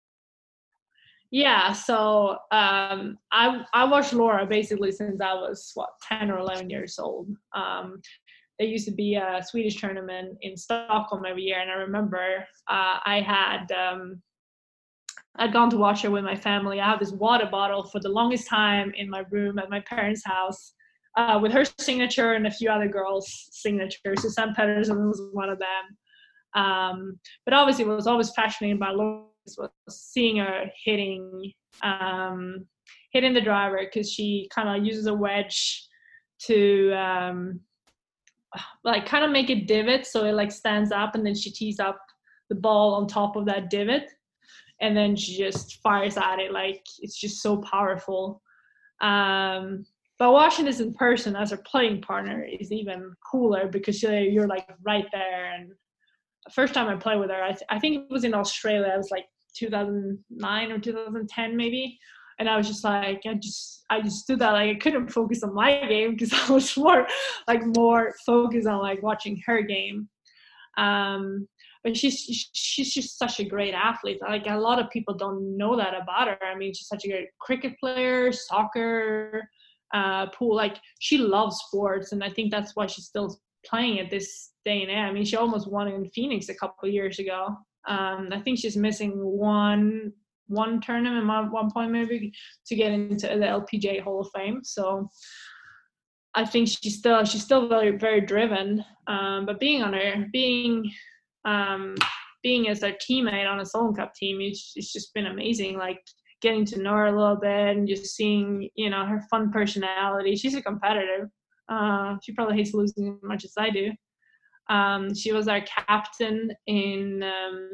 Yeah, so um, I I watched Laura basically since I was, what, ten or eleven years old. Um, there used to be a Swedish tournament in Stockholm every year, and I remember uh, I had um, I'd gone to watch her with my family. I have this water bottle for the longest time in my room at my parents' house uh, with her signature and a few other girls' signatures. Susanne Pettersson was one of them. Um, but obviously, what was always fascinating about Laura was seeing her hitting um, hitting the driver because she kind of uses a wedge to um, like kind of make a divot so it like stands up, and then she tees up the ball on top of that divot, and then she just fires at it. Like it's just so powerful. Um, but watching this in person as a playing partner is even cooler because you're, you're like right there. And the first time I played with her, I, th- I think it was in Australia. It was like two thousand nine or two thousand ten maybe. And I was just like, I just, I just stood there like I couldn't focus on my game because I was more, like more focused on like watching her game. Um, but she's she's just such a great athlete. Like a lot of people don't know that about her. I mean, she's such a great cricket player, soccer, uh, pool. Like she loves sports, and I think that's why she's still playing at this day and age. I mean, she almost won in Phoenix a couple of years ago. Um, I think she's missing one one tournament at one point maybe to get into the L P G A Hall of Fame. So I think she's still she's still very very driven. Um, but being on her being um, being as their teammate on a Solheim Cup team, it's, it's just been amazing. Like getting to know her a little bit and just seeing, you know, her fun personality. She's a competitor. Uh, she probably hates losing as much as I do. Um, she was our captain in, um,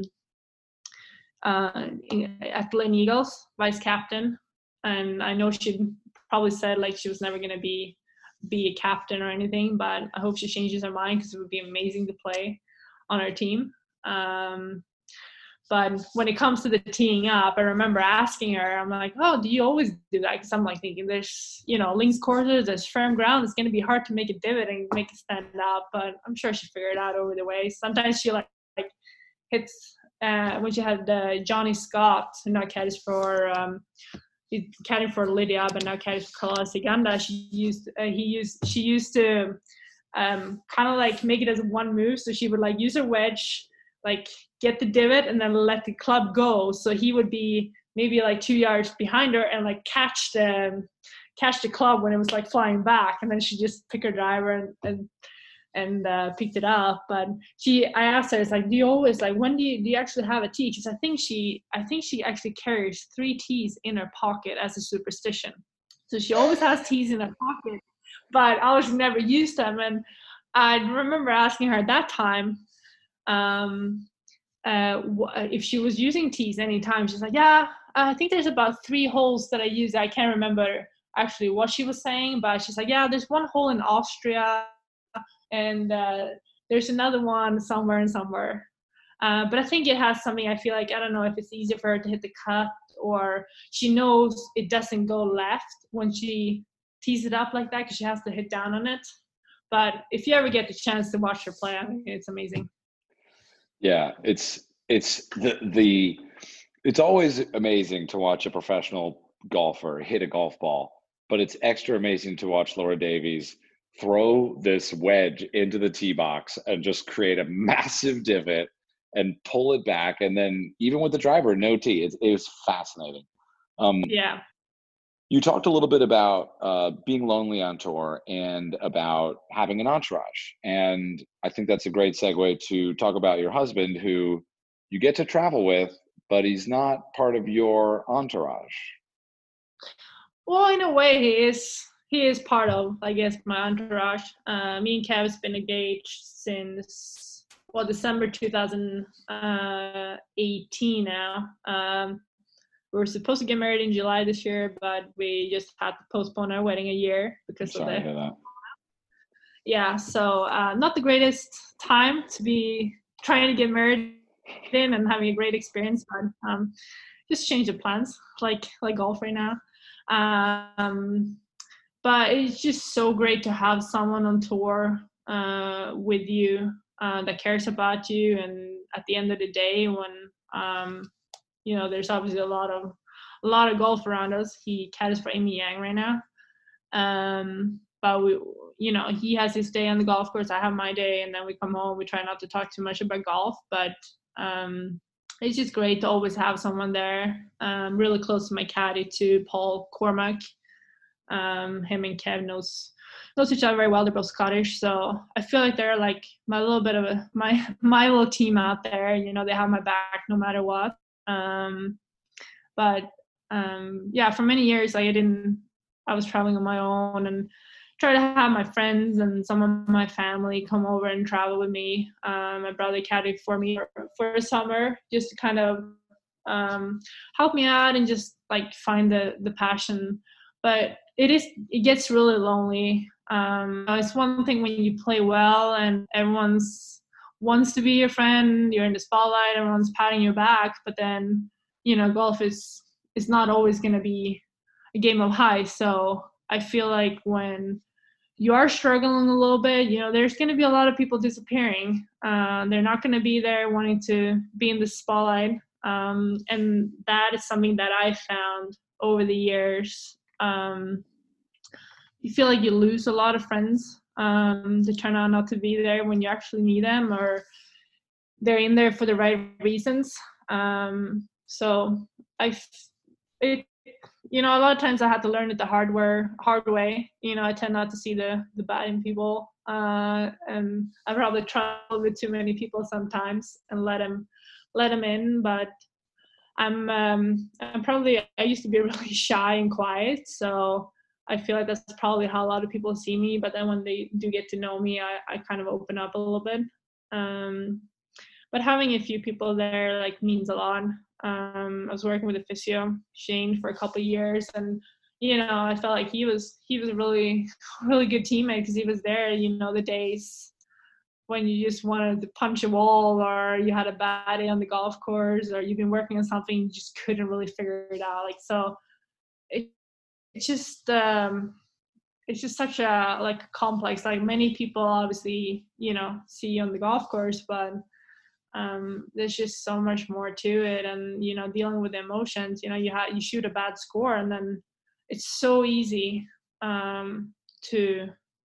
uh, in at Glen Eagles, vice captain, and I know she probably said like she was never going to be be a captain or anything, but I hope she changes her mind because it would be amazing to play on our team. Um, but when it comes to the teeing up, I remember asking her, I'm like, oh, do you always do that? Because I'm like thinking there's, you know, links courses, there's firm ground. It's going to be hard to make a divot and make it stand up, but I'm sure she figured it out over the way. Sometimes she like, like hits, uh, when she had uh, Johnny Scott, who now caddies for, um, he's caddying for Lydia, but now caddies for Carla Siganda. She used, uh, he used, she used to um, kind of like make it as one move. So she would like use her wedge, like get the divot and then let the club go. So he would be maybe like two yards behind her and like catch the catch the club when it was like flying back, and then she just pick her driver and and, and uh, picked it up. But she, I asked her, it's like, do you always like when do you do you actually have a tee? Because I think she I think she actually carries three tees in her pocket as a superstition. So she always has tees in her pocket, but I was never used them. And I remember asking her at that time, um uh if she was using tees anytime. She's like, yeah, I think there's about three holes that I use. I can't remember actually what she was saying, but she's like, yeah, there's one hole in Austria and uh there's another one somewhere and somewhere. Uh, but I think it has something, I feel like, I don't know if it's easier for her to hit the cut or she knows it doesn't go left when she tees it up like that because she has to hit down on it. But if you ever get the chance to watch her play, I think it's amazing. Yeah, it's it's the the it's always amazing to watch a professional golfer hit a golf ball, but it's extra amazing to watch Laura Davies throw this wedge into the tee box and just create a massive divot and pull it back, and then even with the driver, no tee. It, it was fascinating. Um, yeah. You talked a little bit about uh, being lonely on tour and about having an entourage. And I think that's a great segue to talk about your husband, who you get to travel with, but he's not part of your entourage. Well, in a way, he is. He is part of, I guess, my entourage. Uh, me and Kev's been engaged since, well, December two thousand eighteen now. Um, We were supposed to get married in July this year, but we just had to postpone our wedding a year because I'm of sorry the. to hear that. Yeah, so uh, not the greatest time to be trying to get married in and having a great experience, but um, just change the plans, like like golf right now. Um, but it's just so great to have someone on tour uh, with you uh, that cares about you, and at the end of the day, when um, you know, there's obviously a lot of a lot of golf around us. He caddies for Amy Yang right now, um, but we, you know, he has his day on the golf course. I have my day, and then we come home. We try not to talk too much about golf, but um, it's just great to always have someone there. Um, really close to my caddy too, Paul Cormack. Um, him and Kev knows knows each other very well. They're both Scottish, so I feel like they're like my little bit of a my my little team out there. You know, they have my back no matter what. Um, but um, yeah, for many years, like I didn't, I was traveling on my own and try to have my friends and some of my family come over and travel with me. Um, my brother caddied for me for, for a summer just to kind of um, help me out and just like find the the passion. But it is, it gets really lonely. Um, it's one thing when you play well and everyone's wants to be your friend, you're in the spotlight, everyone's patting your back, but then, you know, golf is, is not always going to be a game of high. So I feel like when you are struggling a little bit, you know, there's going to be a lot of people disappearing. Uh, they're not going to be there wanting to be in the spotlight. Um, and that is something that I found over the years. Um, you feel like you lose a lot of friends. Um, they turn out not to be there when you actually need them, or they're in there for the right reasons. Um, so I, it, you know, a lot of times I had to learn it the hard way. Hard way. You know, I tend not to see the the bad in people, uh, and I probably travel with too many people sometimes and let them let them in. But I'm um, I'm probably I used to be really shy and quiet, so I feel like that's probably how a lot of people see me. But then when they do get to know me, I, I kind of open up a little bit. Um, but having a few people there like means a lot. Um, I was working with a physio, Shane, for a couple of years, and you know, I felt like he was he was a really really good teammate because he was there. You know, the days when you just wanted to punch a wall, or you had a bad day on the golf course, or you've been working on something you just couldn't really figure it out. Like so, it it's just um, it's just such a like complex. Like many people obviously, you know, see you on the golf course, but um, there's just so much more to it. And you know, dealing with emotions. You know, you ha- you shoot a bad score, and then it's so easy um, to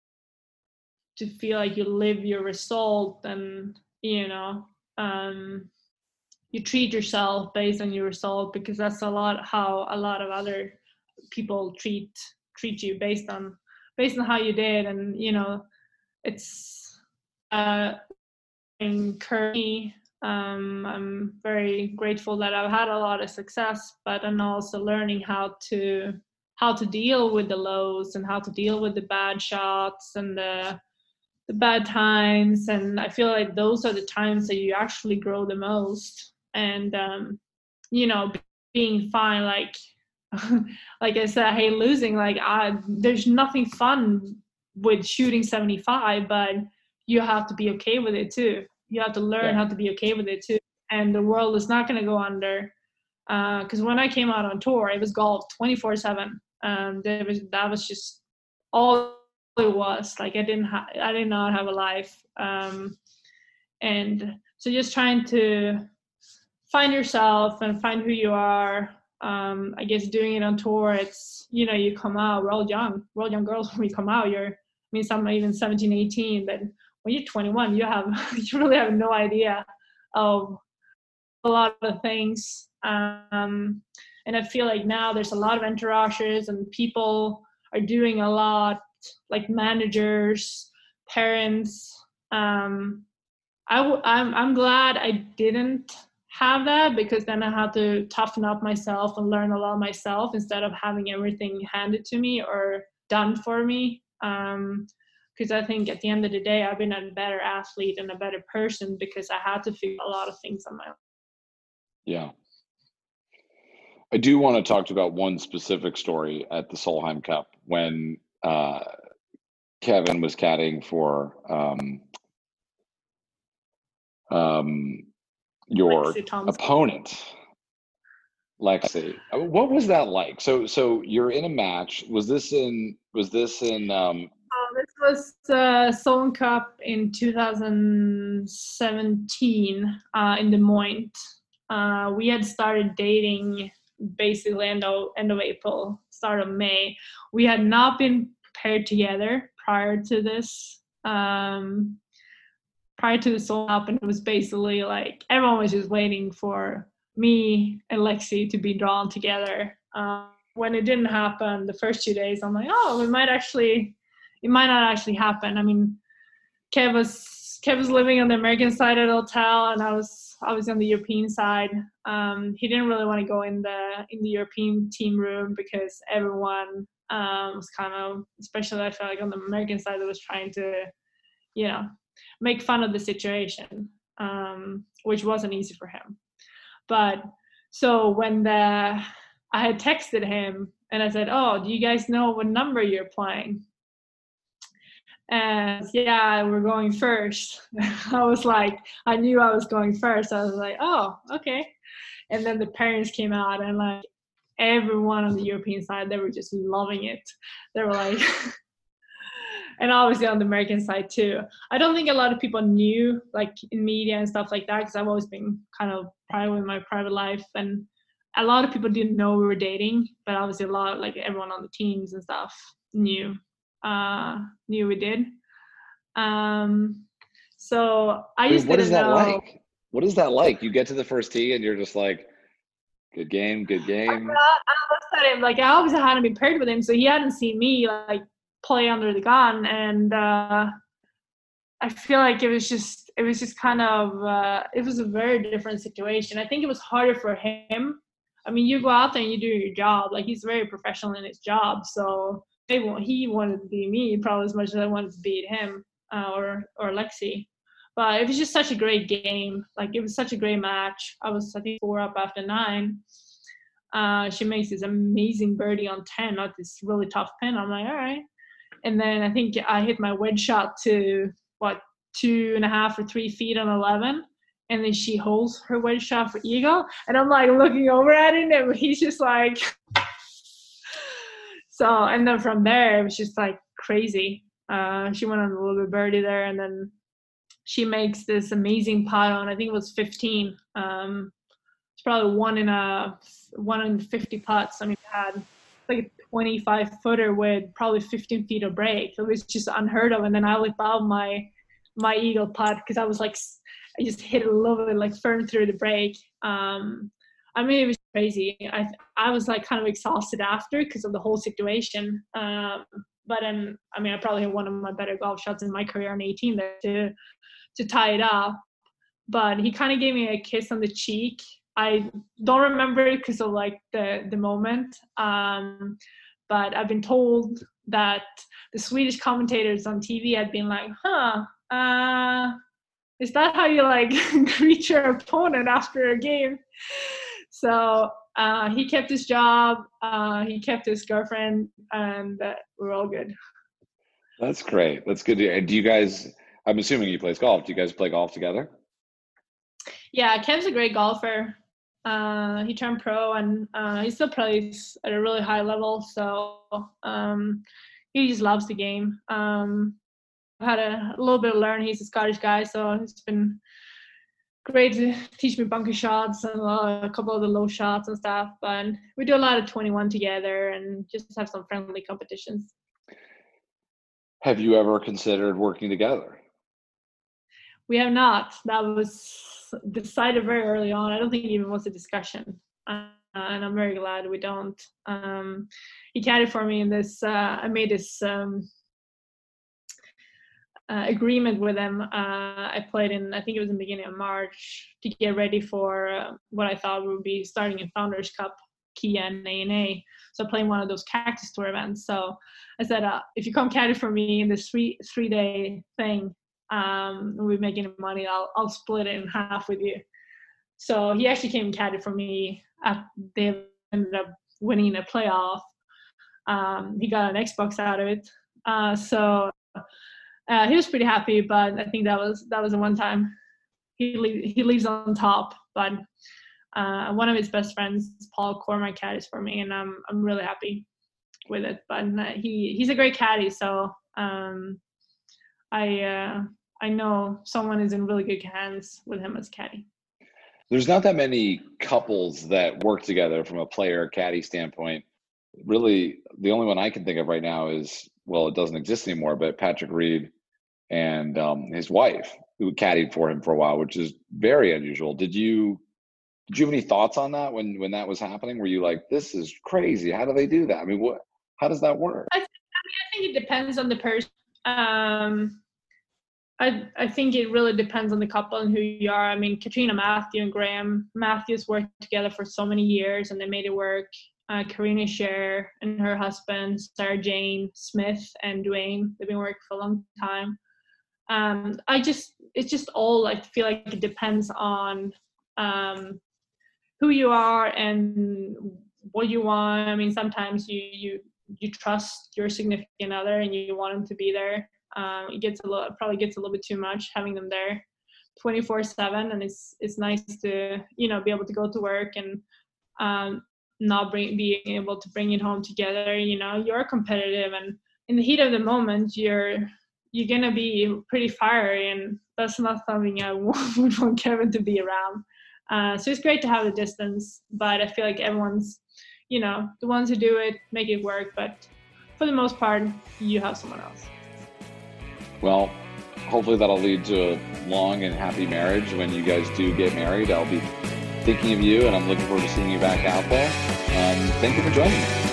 to feel like you live your result, and you know, um, you treat yourself based on your result, because that's a lot how a lot of other people treat treat you based on based on how you did. And you know, it's uh encouraged me. um I'm very grateful that I've had a lot of success, but I'm also learning how to how to deal with the lows and how to deal with the bad shots and the the bad times. And I feel like those are the times that you actually grow the most. And um you know, being fine, like like I said, hey, losing, like I there's nothing fun with shooting seventy-five, but you have to be okay with it too. You have to learn Yeah. how to be okay with it too. And the world is not going to go under. Because uh, when I came out on tour, it was golf twenty-four seven. Um, there was that was just all it was. Like I didn't ha- I did not have a life. Um, and so just trying to find yourself and find who you are. Um, I guess doing it on tour, it's, you know, you come out, we're all young, we're all young girls when we come out. You're, I mean, some are even seventeen, eighteen, but when you're twenty-one, you have, you really have no idea of a lot of things. Um, and I feel like now there's a lot of entourages and people are doing a lot, like managers, parents. Um, I w- I'm, I'm glad I didn't have that, because then I had to toughen up myself and learn a lot myself instead of having everything handed to me or done for me. Um, because I think at the end of the day, I've been a better athlete and a better person because I had to figure a lot of things on my own. Yeah. I do want to talk about one specific story at the Solheim Cup when uh, Kevin was caddying for um, um, your opponent, Lexi. What was that like? So, so you're in a match. Was this in? Was this in? Um... Oh, this was the Solheim Cup in two thousand seventeen uh, in Des Moines. Uh, we had started dating basically end of end of April, start of May. We had not been paired together prior to this. Um, prior to the Solheim Cup, and it was basically like everyone was just waiting for me and Lexi to be drawn together. Um, when it didn't happen, the first two days, I'm like, oh, it might actually, it might not actually happen. I mean, Kev was Kev was living on the American side of the hotel, and I was I was on the European side. Um, he didn't really want to go in the in the European team room because everyone um, was kind of, especially I felt like on the American side, that was trying to, you know, make fun of the situation, um, which wasn't easy for him. But so when the I had texted him and I said, "Oh, do you guys know what number you're playing?" And yeah, we're going first. I was like, I knew I was going first. I was like, oh, okay. And then the parents came out and like everyone on the European side, they were just loving it. They were like, and obviously on the American side too. I don't think a lot of people knew like in media and stuff like that because I've always been kind of private in my private life. And a lot of people didn't know we were dating, but obviously a lot, like everyone on the teams and stuff knew. Uh, knew we did. Um, so I Wait, just what didn't is that know. like? What is that like? You get to the first tee and you're just like, good game, good game. I, I looked at him, like I obviously hadn't been paired with him, so he hadn't seen me like play under the gun, and uh, I feel like it was just, it was just kind of, uh, it was a very different situation. I think it was harder for him. I mean, you go out there and you do your job. Like he's very professional in his job, so they, he wanted to be me probably as much as I wanted to beat him. Uh, or or Lexi, but it was just such a great game. Like it was such a great match. I was I think four up after nine. Uh, she makes this amazing birdie on ten, not this really tough pin. I'm like, all right. And then I think I hit my wedge shot to what two and a half or three feet on eleven, and then she holds her wedge shot for eagle, and I'm like looking over at him, and he's just like. So and then from there it was just like crazy. Uh, she went on a little bit birdie there, and then she makes this amazing putt on, I think it was fifteen. Um, it's probably one in a one in fifty putts. I mean, it had like a twenty-five footer with probably fifteen feet of break. It was just unheard of. And then I whip out my my eagle putt because I was like, I just hit it a little bit like firm through the break. Um, I mean, it was crazy. I I was like kind of exhausted after because of the whole situation. Um, But um, I mean, I probably had one of my better golf shots in my career on eighteen there to to tie it up. But he kind of gave me a kiss on the cheek. I don't remember it because of like the the moment. Um, but I've been told that the Swedish commentators on T V had been like, "Huh, uh, is that how you like greet your opponent after a game?" So. Uh, he kept his job, uh, he kept his girlfriend, and uh, we're all good. That's great. That's good. And do you guys, I'm assuming he plays golf. Do you guys play golf together? Yeah, Kev's a great golfer. Uh, he turned pro, and uh, he still plays at a really high level. So um, he just loves the game. Um, I've had a, a little bit of learn. He's a Scottish guy, so it's been great to teach me bunker shots and uh, a couple of the low shots and stuff. But we do a lot of twenty-one together and just have some friendly competitions. Have you ever considered working together? We have not. That was decided very early on. I don't think it even was a discussion. Uh, and I'm very glad we don't. Um, he caddied for me in this, uh, I made this um, Uh, agreement with him. Uh, I played in, I think it was in the beginning of March to get ready for uh, what I thought would be starting in Founders Cup, Kia and A N A. So playing one of those Cactus Tour events. So I said, uh, if you come caddy for me in this three three day thing, um, and we're making money, I'll I'll split it in half with you. So he actually came caddy for me. At, they ended up winning a playoff. Um, he got an Xbox out of it. Uh, so. Uh, he was pretty happy, but I think that was that was the one time he leave, he leaves on top. But uh, one of his best friends, Paul Cormack, caddies for me, and I'm I'm really happy with it. But he he's a great caddy, so um, I uh, I know someone is in really good hands with him as caddy. There's not that many couples that work together from a player caddy standpoint. Really, the only one I can think of right now is, well, it doesn't exist anymore, but Patrick Reed and um, his wife, who caddied for him for a while, which is very unusual. Did you did you have any thoughts on that when when that was happening? Were you like, this is crazy? How do they do that? I mean, what? How does that work? I, th- I mean, I think it depends on the person. Um, I I think it really depends on the couple and who you are. I mean, Katrina Matthew and Graham Matthews worked together for so many years, and they made it work. Uh, Karina Scher and her husband, Sarah Jane Smith and Dwayne, they've been working for a long time. Um, I just, it's just all, I feel like it depends on um, who you are and what you want. I mean, sometimes you you you trust your significant other and you want them to be there. Um, it gets a little, probably gets a little bit too much having them there twenty-four seven, and it's it's nice to, you know, be able to go to work and um, not bring being able to bring it home together. You know, you're competitive, and in the heat of the moment, you're you're gonna be pretty fiery, and that's not something I would want Kevin to be around. Uh, so it's great to have the distance, but I feel like everyone's, you know, the ones who do it make it work, but for the most part, you have someone else. Well, hopefully that'll lead to a long and happy marriage. When you guys do get married, I'll be thinking of you, and I'm looking forward to seeing you back out there. Um, thank you for joining me.